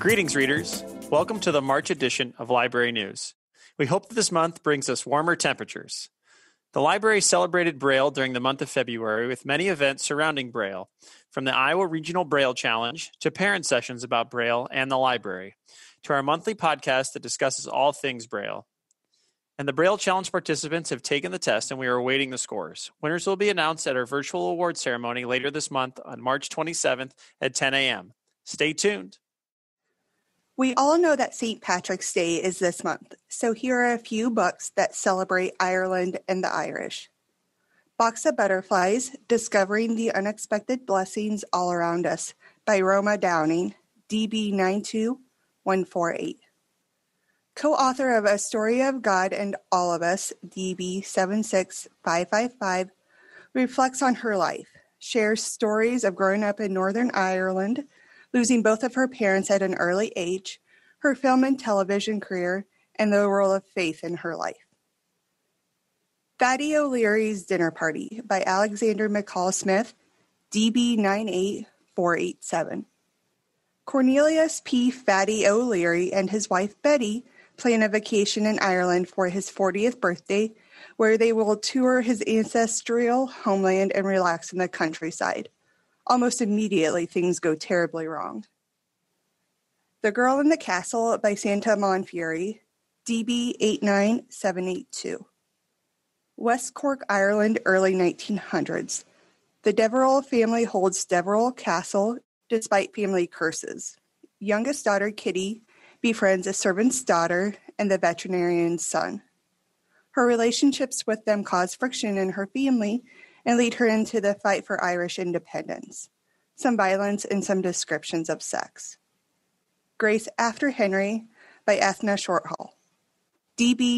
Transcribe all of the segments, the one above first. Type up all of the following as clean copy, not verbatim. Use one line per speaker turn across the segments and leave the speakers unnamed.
Greetings, readers. Welcome to the March edition of Library News. We hope that this month brings us warmer temperatures. The library celebrated Braille during the month of February with many events surrounding Braille, from the Iowa Regional Braille Challenge to parent sessions about Braille and the library, to our monthly podcast that discusses all things Braille. And the Braille Challenge participants have taken the test and we are awaiting the scores. Winners will be announced at our virtual award ceremony later this month on March 27th at 10 a.m. Stay tuned.
We all know that St. Patrick's Day is this month, so here are a few books that celebrate Ireland and the Irish. Box of Butterflies, Discovering the Unexpected Blessings All Around Us by Roma Downing, DB 92148. Co-author of A Story of God and All of Us, DB 76555, reflects on her life, shares stories of growing up in Northern Ireland, losing both of her parents at an early age, her film and television career, and the role of faith in her life. Fatty O'Leary's Dinner Party by Alexander McCall Smith, DB 98487. Cornelius P. Fatty O'Leary and his wife Betty plan a vacation in Ireland for his 40th birthday, where they will tour his ancestral homeland and relax in the countryside. Almost immediately, things go terribly wrong. The Girl in the Castle by Santa Monfiore, DB 89782. West Cork, Ireland, early 1900s. The Deverell family holds Deverell Castle despite family curses. Youngest daughter, Kitty, befriends a servant's daughter and the veterinarian's son. Her relationships with them cause friction in her family and lead her into the fight for Irish independence, some violence and some descriptions of sex. Grace After Henry by Ethna Shorthall, DB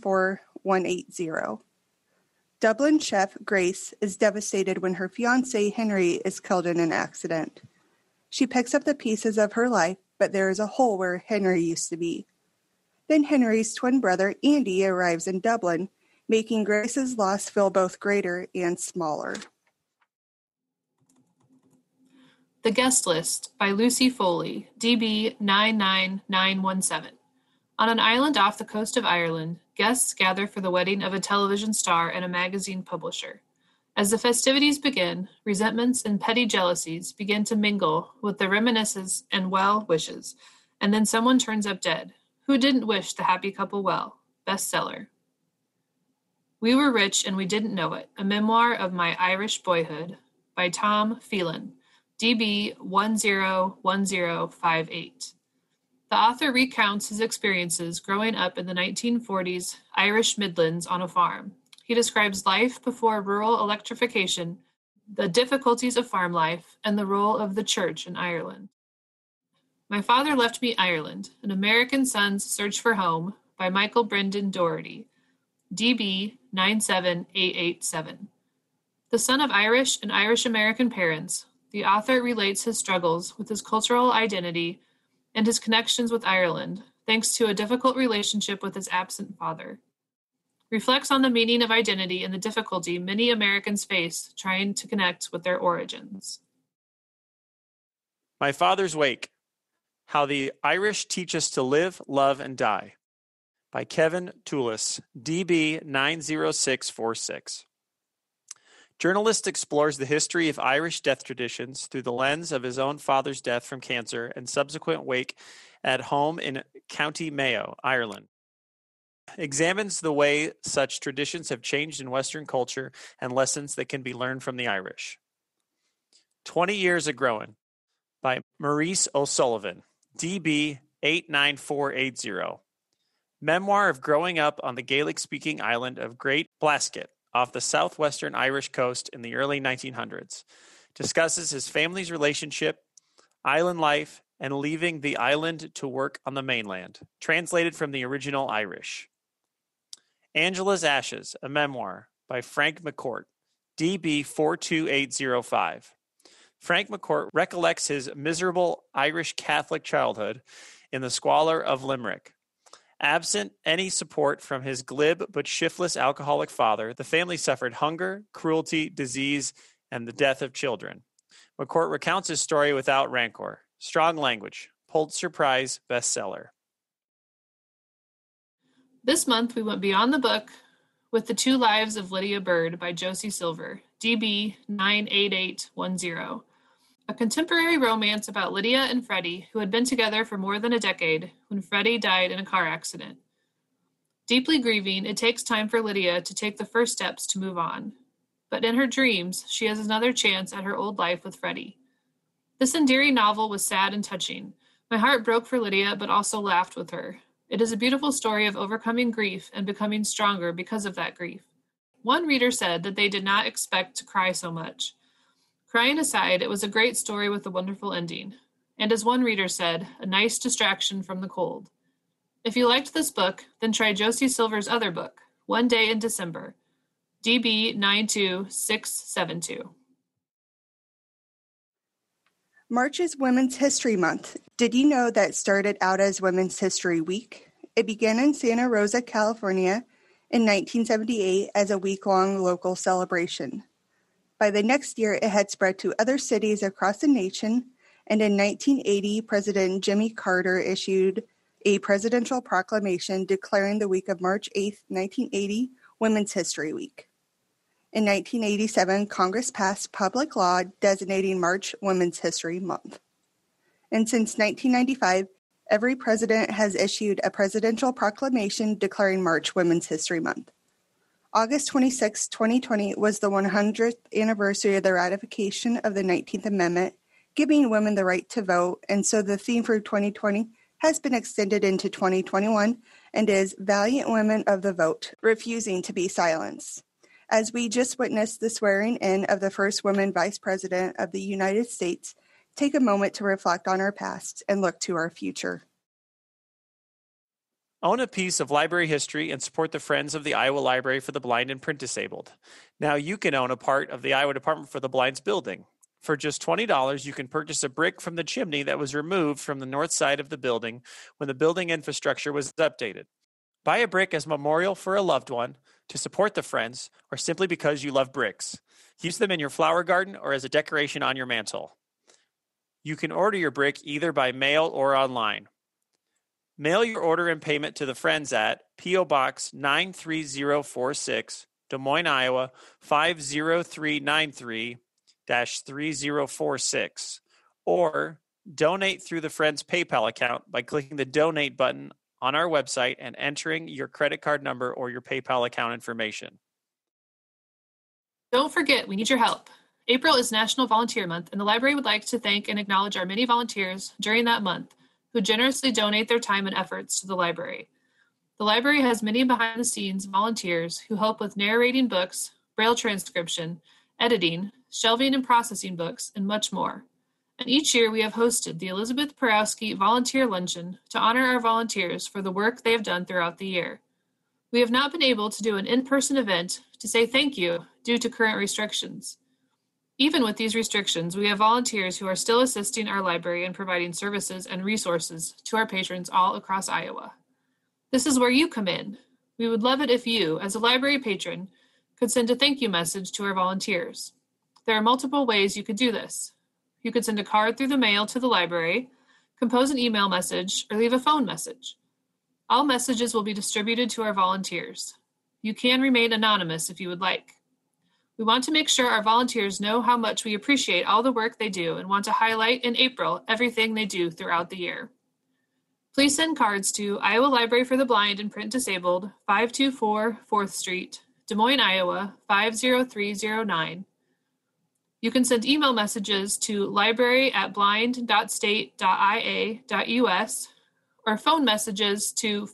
94180. Dublin chef Grace is devastated when her fiancé Henry is killed in an accident. She picks up the pieces of her life, but there is a hole where Henry used to be. Then Henry's twin brother Andy arrives in Dublin, making Grace's loss feel both greater and smaller.
The Guest List by Lucy Foley, DB 99917. On an island off the coast of Ireland, guests gather for the wedding of a television star and a magazine publisher. As the festivities begin, resentments and petty jealousies begin to mingle with the reminiscences and well wishes, and then someone turns up dead. Who didn't wish the happy couple well? Bestseller. We Were Rich and We Didn't Know It, a memoir of my Irish boyhood by Tom Phelan, DB 101058. The author recounts his experiences growing up in the 1940s Irish Midlands on a farm. He describes life before rural electrification, the difficulties of farm life, and the role of the church in Ireland. My Father Left Me Ireland, An American Son's Search for Home by Michael Brendan Doherty, DB 97887. The son of Irish and Irish-American parents, the author relates his struggles with his cultural identity and his connections with Ireland, thanks to a difficult relationship with his absent father. Reflects on the meaning of identity and the difficulty many Americans face trying to connect with their origins.
My Father's Wake, How the Irish Teach Us to Live, Love, and Die by Kevin Toulis, DB 90646. Journalist explores the history of Irish death traditions through the lens of his own father's death from cancer and subsequent wake at home in County Mayo, Ireland. Examines the way such traditions have changed in Western culture and lessons that can be learned from the Irish. 20 Years of Growing by Maurice O'Sullivan, DB 89480. Memoir of growing up on the Gaelic-speaking island of Great Blasket off the southwestern Irish coast in the early 1900s. Discusses his family's relationship, island life, and leaving the island to work on the mainland. Translated from the original Irish. Angela's Ashes, a memoir by Frank McCourt, DB 42805. Frank McCourt recollects his miserable Irish Catholic childhood in the squalor of Limerick. Absent any support from his glib but shiftless alcoholic father, the family suffered hunger, cruelty, disease, and the death of children. McCourt recounts his story without rancor. Strong language, Pulitzer Prize bestseller.
This month we went beyond the book with The Two Lives of Lydia Bird by Josie Silver, DB 98810. A contemporary romance about Lydia and Freddie, who had been together for more than a decade when Freddie died in a car accident. Deeply grieving, it takes time for Lydia to take the first steps to move on. But in her dreams, she has another chance at her old life with Freddie. This endearing novel was sad and touching. My heart broke for Lydia, but also laughed with her. It is a beautiful story of overcoming grief and becoming stronger because of that grief. One reader said that they did not expect to cry so much. Crying aside, it was a great story with a wonderful ending. And as one reader said, a nice distraction from the cold. If you liked this book, then try Josie Silver's other book, One Day in December, DB 92672.
March is Women's History Month. Did you know that it started out as Women's History Week? It began in Santa Rosa, California in 1978 as a week-long local celebration. By the next year, it had spread to other cities across the nation, and in 1980, President Jimmy Carter issued a presidential proclamation declaring the week of March 8, 1980, Women's History Week. In 1987, Congress passed public law designating March Women's History Month. And since 1995, every president has issued a presidential proclamation declaring March Women's History Month. August 26, 2020 was the 100th anniversary of the ratification of the 19th Amendment, giving women the right to vote, and so the theme for 2020 has been extended into 2021 and is Valiant Women of the Vote, Refusing to be Silenced. As we just witnessed the swearing in of the first woman Vice President of the United States, take a moment to reflect on our past and look to our future.
Own a piece of library history and support the Friends of the Iowa Library for the Blind and Print Disabled. Now you can own a part of the Iowa Department for the Blind's building. For just $20, you can purchase a brick from the chimney that was removed from the north side of the building when the building infrastructure was updated. Buy a brick as a memorial for a loved one, to support the Friends, or simply because you love bricks. Use them in your flower garden or as a decoration on your mantle. You can order your brick either by mail or online. Mail your order and payment to the Friends at P.O. Box 93046, Des Moines, Iowa 50393-3046, or donate through the Friends PayPal account by clicking the Donate button on our website and entering your credit card number or your PayPal account information.
Don't forget, we need your help. April is National Volunteer Month, and the library would like to thank and acknowledge our many volunteers during that month who generously donate their time and efforts to the library. The library has many behind-the-scenes volunteers who help with narrating books, Braille transcription, editing, shelving and processing books, and much more. And each year we have hosted the Elizabeth Porowski Volunteer Luncheon to honor our volunteers for the work they have done throughout the year. We have not been able to do an in-person event to say thank you due to current restrictions. Even with these restrictions, we have volunteers who are still assisting our library and providing services and resources to our patrons all across Iowa. This is where you come in. We would love it if you, as a library patron, could send a thank you message to our volunteers. There are multiple ways you could do this. You could send a card through the mail to the library, compose an email message, or leave a phone message. All messages will be distributed to our volunteers. You can remain anonymous if you would like. We want to make sure our volunteers know how much we appreciate all the work they do and want to highlight in April everything they do throughout the year. Please send cards to Iowa Library for the Blind and Print Disabled, 524 4th Street, Des Moines, Iowa 50309. You can send email messages to library@blind.state.ia.us or phone messages to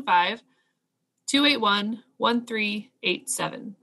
515-281-1387.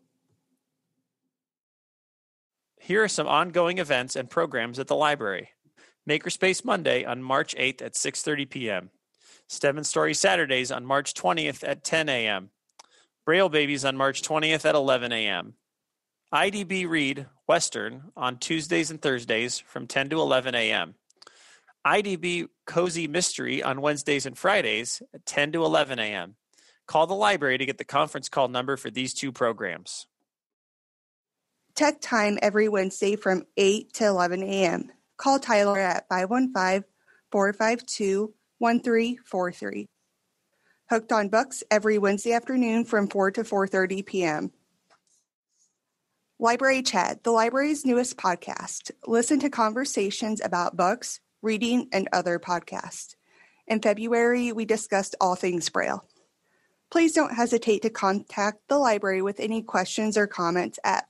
Here are some ongoing events and programs at the library. Makerspace Monday on March 8th at 6:30 p.m. STEM and Story Saturdays on March 20th at 10 a.m. Braille Babies on March 20th at 11 a.m. IDB Read Western on Tuesdays and Thursdays from 10 to 11 a.m. IDB Cozy Mystery on Wednesdays and Fridays at 10 to 11 a.m. Call the library to get the conference call number for these two programs.
Tech Time every Wednesday from 8 to 11 a.m. Call Tyler at 888-452-1343. Hooked on Books every Wednesday afternoon from 4 to 4:30 p.m. Library Chat, the library's newest podcast. Listen to conversations about books, reading, and other podcasts. In February, we discussed all things Braille. Please don't hesitate to contact the library with any questions or comments at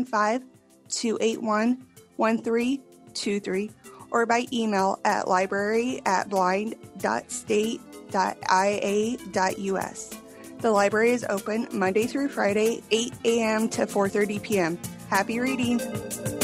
515-281-1323 or by email at library@blind.state.ia.us. The library is open Monday through Friday, 8 a.m. to 4:30 p.m. Happy reading!